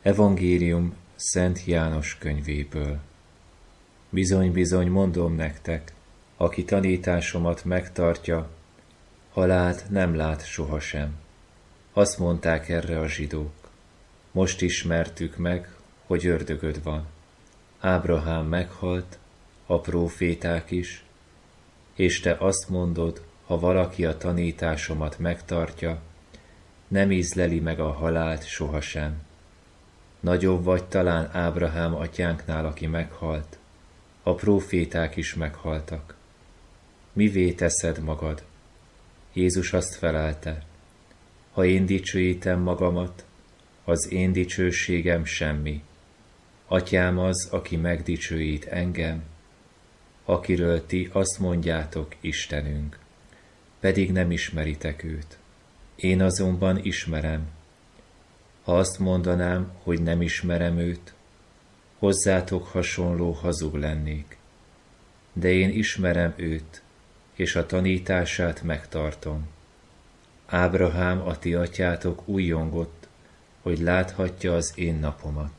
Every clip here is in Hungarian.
Evangélium Szent János könyvéből. Bizony-bizony mondom nektek, aki tanításomat megtartja, halált nem lát sohasem. Azt mondták erre a zsidók. Most ismertük meg, hogy ördögöd van. Ábrahám meghalt, a próféták is, és te azt mondod, ha valaki a tanításomat megtartja, nem ízleli meg a halált sohasem. Nagyobb vagy talán Ábrahám atyánknál, aki meghalt, a próféták is meghaltak. Mivé teszed magad? Jézus azt felelte, ha én dicsőítem magamat, az én dicsőségem semmi. Atyám az, aki megdicsőít engem, akiről ti azt mondjátok Istenünk, pedig nem ismeritek őt. Én azonban ismerem. Ha azt mondanám, hogy nem ismerem őt, hozzátok hasonló hazug lennék. De én ismerem őt, és a tanítását megtartom. Ábrahám, a ti atyátok újjongott, hogy láthatja az én napomat.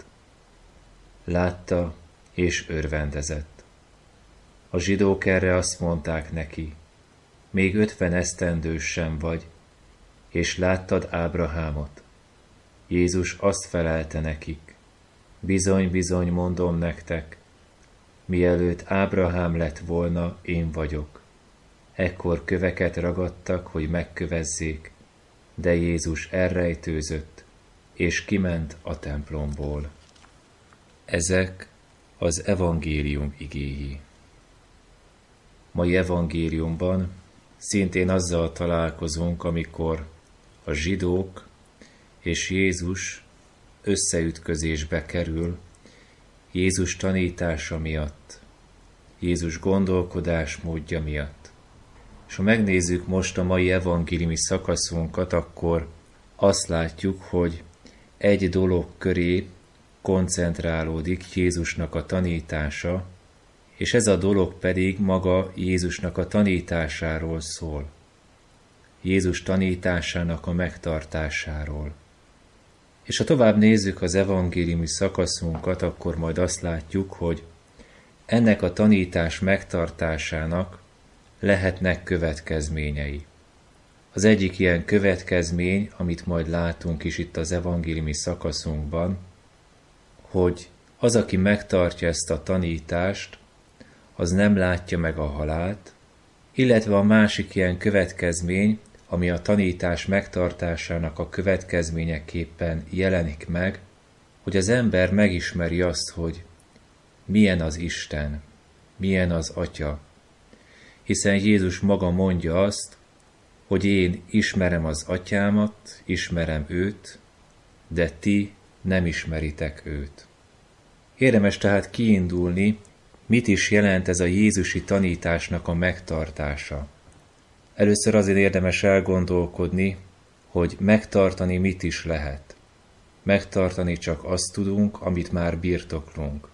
Látta, és örvendezett. A zsidók erre azt mondták neki, még 50 esztendős sem vagy, és láttad Ábrahámot. Jézus azt felelte nekik, bizony-bizony mondom nektek, mielőtt Ábrahám lett volna, én vagyok. Ekkor köveket ragadtak, hogy megkövezzék, de Jézus elrejtőzött, és kiment a templomból. Ezek az evangélium igéi. Mai evangéliumban szintén azzal találkozunk, amikor a zsidók és Jézus összeütközésbe kerül Jézus tanítása miatt, Jézus gondolkodásmódja miatt. És ha megnézzük most a mai evangéliumi szakaszunkat, akkor azt látjuk, hogy egy dolog köré koncentrálódik Jézusnak a tanítása, és ez a dolog pedig maga Jézusnak a tanításáról szól. Jézus tanításának a megtartásáról. És ha tovább nézzük az evangéliumi szakaszunkat, akkor majd azt látjuk, hogy ennek a tanítás megtartásának lehetnek következményei. Az egyik ilyen következmény, amit majd látunk is itt az evangéliumi szakaszunkban, hogy az, aki megtartja ezt a tanítást, az nem látja meg a halált, illetve a másik ilyen következmény, ami a tanítás megtartásának a következményeképpen jelenik meg, hogy az ember megismeri azt, hogy milyen az Isten, milyen az Atya, hiszen Jézus maga mondja azt, hogy én ismerem az Atyámat, ismerem őt, de ti nem ismeritek őt. Érdemes tehát kiindulni, mit is jelent ez a jézusi tanításnak a megtartása. Először azért érdemes elgondolkodni, hogy megtartani mit is lehet. Megtartani csak azt tudunk, amit már birtoklunk.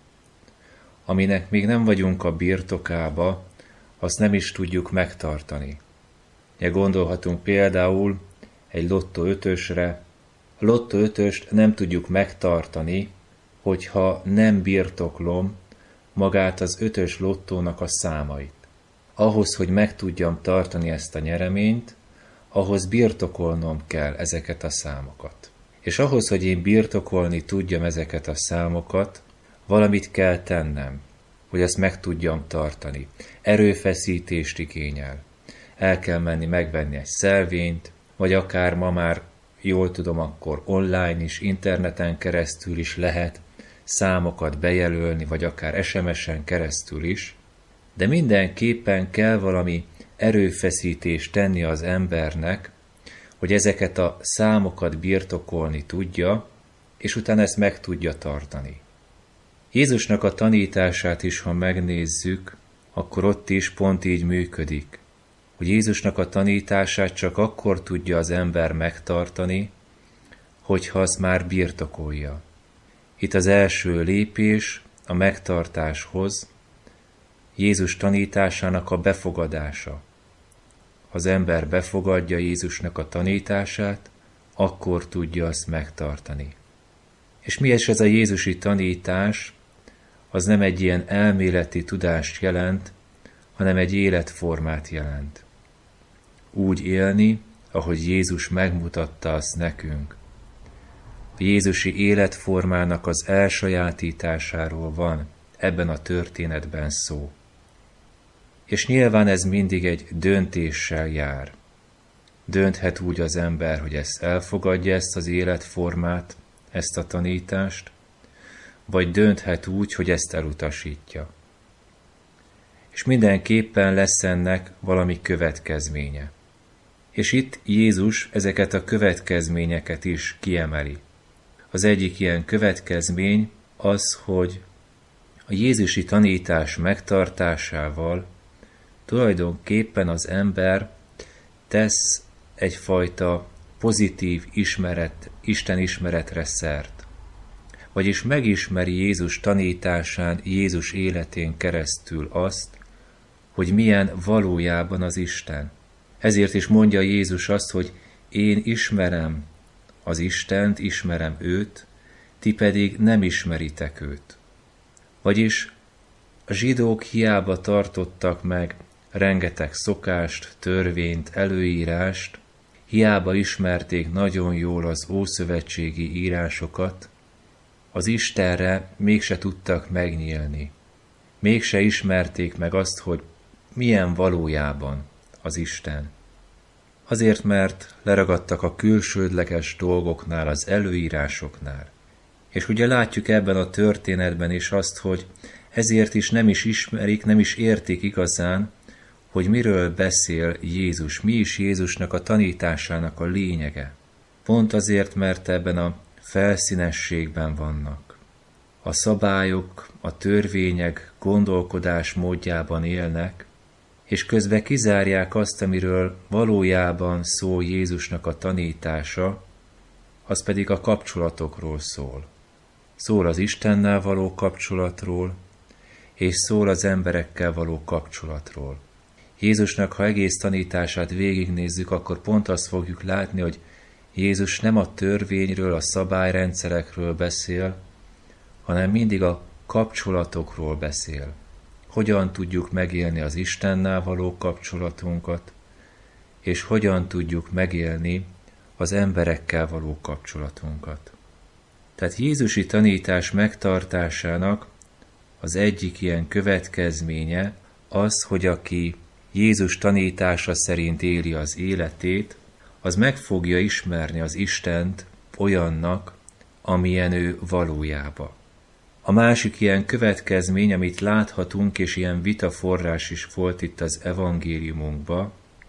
Aminek még nem vagyunk a birtokába, azt nem is tudjuk megtartani. Gondolhatunk például egy lottó ötösre. A lottó ötöst nem tudjuk megtartani, hogyha nem birtoklom magát az ötös lottónak a számait. Ahhoz, hogy meg tudjam tartani ezt a nyereményt, ahhoz birtokolnom kell ezeket a számokat. És ahhoz, hogy én birtokolni tudjam ezeket a számokat, valamit kell tennem, hogy ezt meg tudjam tartani. Erőfeszítést igényel. El kell menni megvenni egy szelvényt, vagy akár ma már, jól tudom, akkor online is, interneten keresztül is lehet számokat bejelölni, vagy akár SMS-en keresztül is, de mindenképpen kell valami erőfeszítést tenni az embernek, hogy ezeket a számokat birtokolni tudja, és utána ezt meg tudja tartani. Jézusnak a tanítását is, ha megnézzük, akkor ott is pont így működik, hogy Jézusnak a tanítását csak akkor tudja az ember megtartani, hogyha azt már birtokolja. Itt az első lépés a megtartáshoz, Jézus tanításának a befogadása. Az ember befogadja Jézusnak a tanítását, akkor tudja azt megtartani. És mi is ez a jézusi tanítás? Az nem egy ilyen elméleti tudást jelent, hanem egy életformát jelent. Úgy élni, ahogy Jézus megmutatta azt nekünk. A jézusi életformának az elsajátításáról van ebben a történetben szó. És nyilván ez mindig egy döntéssel jár. Dönthet úgy az ember, hogy ezt elfogadja, ezt az életformát, ezt a tanítást, vagy dönthet úgy, hogy ezt elutasítja. És mindenképpen lesz ennek valami következménye. És itt Jézus ezeket a következményeket is kiemeli. Az egyik ilyen következmény az, hogy a jézusi tanítás megtartásával tulajdonképpen az ember tesz egyfajta pozitív Isten ismeretre szert. Vagyis megismeri Jézus tanításán, Jézus életén keresztül azt, hogy milyen valójában az Isten. Ezért is mondja Jézus azt, hogy én ismerem az Istent, ismerem őt, ti pedig nem ismeritek őt. Vagyis a zsidók hiába tartottak meg rengeteg szokást, törvényt, előírást, hiába ismerték nagyon jól az ószövetségi írásokat, az Istenre mégse tudtak megnyílni. Mégse ismerték meg azt, hogy milyen valójában az Isten. Azért, mert leragadtak a külsődleges dolgoknál, az előírásoknál. És ugye látjuk ebben a történetben is azt, hogy ezért is nem is ismerik, nem is értik igazán, hogy miről beszél Jézus, mi is Jézusnak a tanításának a lényege. Pont azért, mert ebben a felszínességben vannak. A szabályok, a törvények gondolkodás módjában élnek, és közben kizárják azt, amiről valójában szól Jézusnak a tanítása, az pedig a kapcsolatokról szól. Szól az Istennel való kapcsolatról, és szól az emberekkel való kapcsolatról. Jézusnak, ha egész tanítását végignézzük, akkor pont azt fogjuk látni, hogy Jézus nem a törvényről, a szabályrendszerekről beszél, hanem mindig a kapcsolatokról beszél. Hogyan tudjuk megélni az Istennel való kapcsolatunkat, és hogyan tudjuk megélni az emberekkel való kapcsolatunkat. Tehát Jézusi tanítás megtartásának az egyik ilyen következménye az, hogy aki Jézus tanítása szerint éli az életét, az meg fogja ismerni az Istent olyannak, amilyen ő valójában. A másik ilyen következmény, amit láthatunk, és ilyen vitaforrás is volt itt az evangéliumunkban,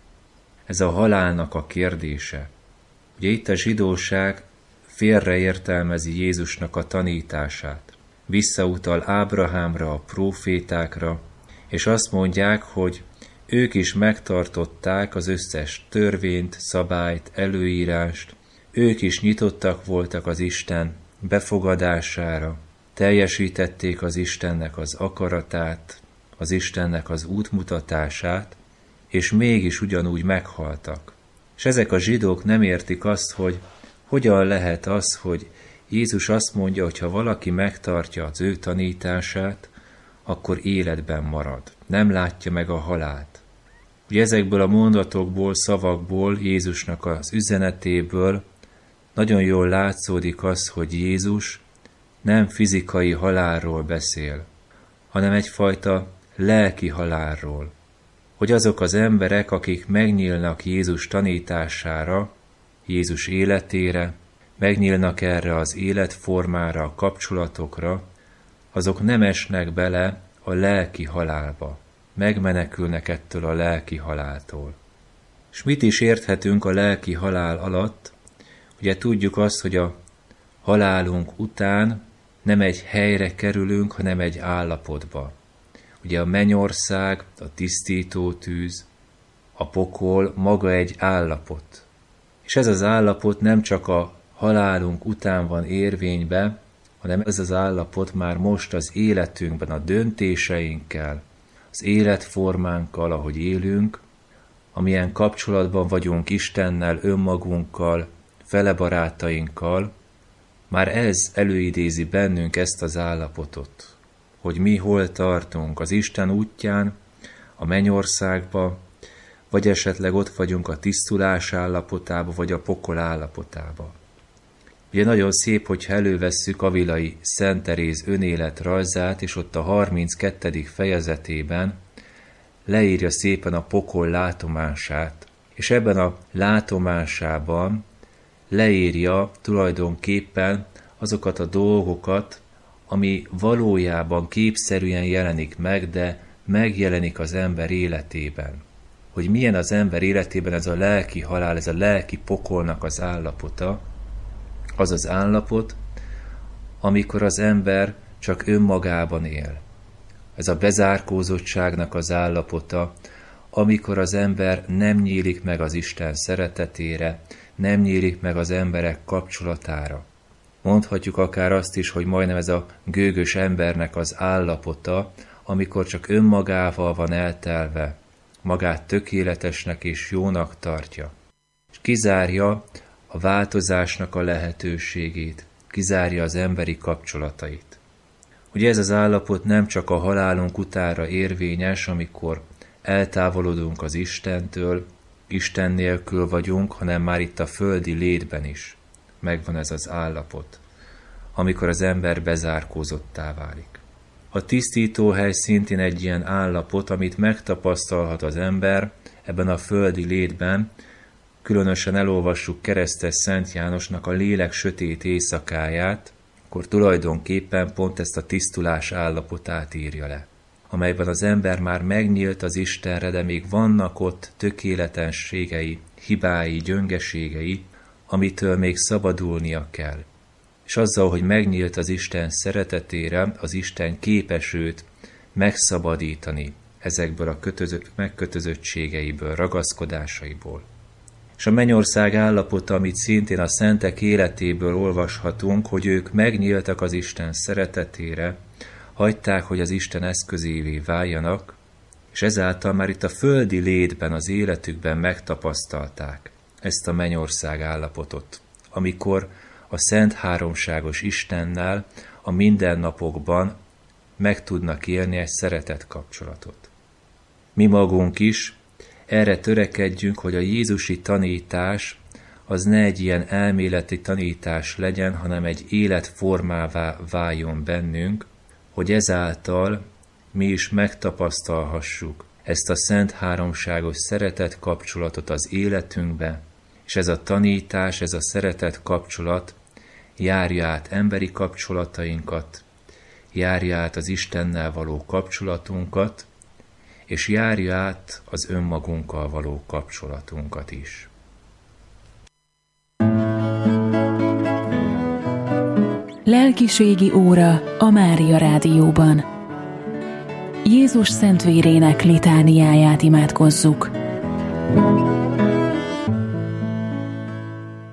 ez a halálnak a kérdése. Ugye itt a zsidóság félreértelmezi Jézusnak a tanítását. Visszautal Ábrahámra, a prófétákra, és azt mondják, hogy ők is megtartották az összes törvényt, szabályt, előírást, ők is nyitottak voltak az Isten befogadására, teljesítették az Istennek az akaratát, az Istennek az útmutatását, és mégis ugyanúgy meghaltak. És ezek a zsidók nem értik azt, hogy hogyan lehet az, hogy Jézus azt mondja, hogy ha valaki megtartja az ő tanítását, akkor életben marad, nem látja meg a halált. Ugye ezekből a mondatokból, szavakból, Jézusnak az üzenetéből nagyon jól látszódik az, hogy Jézus nem fizikai halálról beszél, hanem egyfajta lelki halálról. Hogy azok az emberek, akik megnyílnak Jézus tanítására, Jézus életére, megnyílnak erre az életformára, a kapcsolatokra, azok nem esnek bele a lelki halálba, megmenekülnek ettől a lelki haláltól. És mit is érthetünk a lelki halál alatt? Ugye tudjuk azt, hogy a halálunk után nem egy helyre kerülünk, hanem egy állapotba. Ugye a mennyország, a tisztító tűz, a pokol maga egy állapot. És ez az állapot nem csak a halálunk után van érvényben, hanem ez az állapot már most az életünkben, a döntéseinkkel, az életformánkkal, ahogy élünk, amilyen kapcsolatban vagyunk Istennel, önmagunkkal, fele barátainkkal, Már ez előidézi bennünk ezt az állapotot, hogy mi hol tartunk az Isten útján, a mennyországba, vagy esetleg ott vagyunk a tisztulás állapotába, vagy a pokol állapotába. Ugye nagyon szép, hogyha elővesszük Avilai Szent Teréz önéletrajzát, és ott a 32. fejezetében leírja szépen a pokol látomását, és ebben a látomásában leírja tulajdonképpen azokat a dolgokat, ami valójában képszerűen jelenik meg, de megjelenik az ember életében. Hogy milyen az ember életében ez a lelki halál, ez a lelki pokolnak az állapota, az az állapot, amikor az ember csak önmagában él. Ez a bezárkózottságnak az állapota, amikor az ember nem nyílik meg az Isten szeretetére, nem nyílik meg az emberek kapcsolatára. Mondhatjuk akár azt is, hogy majdnem ez a gőgös embernek az állapota, amikor csak önmagával van eltelve, magát tökéletesnek és jónak tartja, és kizárja a változásnak a lehetőségét, kizárja az emberi kapcsolatait. Ugye ez az állapot nem csak a halálunk utánra érvényes, amikor eltávolodunk az Istentől, Isten nélkül vagyunk, hanem már itt a földi létben is megvan ez az állapot, amikor az ember bezárkózottá válik. A tisztítóhely szintén egy ilyen állapot, amit megtapasztalhat az ember ebben a földi létben, különösen elolvassuk keresztes Szent Jánosnak a Lélek sötét éjszakáját, akkor tulajdonképpen pont ezt a tisztulás állapotát írja le, amelyben az ember már megnyílt az Istenre, de még vannak ott tökéletlenségei, hibái, gyöngeségei, amitől még szabadulnia kell. És azzal, hogy megnyílt az Isten szeretetére, az Isten képes őt megszabadítani ezekből a megkötözöttségeiből, ragaszkodásaiból. És a mennyország állapota, amit szintén a szentek életéből olvashatunk, hogy ők megnyíltak az Isten szeretetére, hagyták, hogy az Isten eszközévé váljanak, és ezáltal már itt a földi létben, az életükben megtapasztalták ezt a mennyország állapotot, amikor a szent háromságos Istennel a mindennapokban meg tudnak élni egy szeretet kapcsolatot. Mi magunk is erre törekedjünk, hogy a jézusi tanítás az ne egy ilyen elméleti tanítás legyen, hanem egy életformává váljon bennünk, hogy ezáltal mi is megtapasztalhassuk ezt a szent háromságos szeretet kapcsolatot az életünkbe, és ez a tanítás, ez a szeretet kapcsolat járja át emberi kapcsolatainkat, járja át az Istennel való kapcsolatunkat, és járja át az önmagunkkal való kapcsolatunkat is. Lelkiségi óra a Mária Rádióban. Jézus szent vérének litániáját imádkozzuk.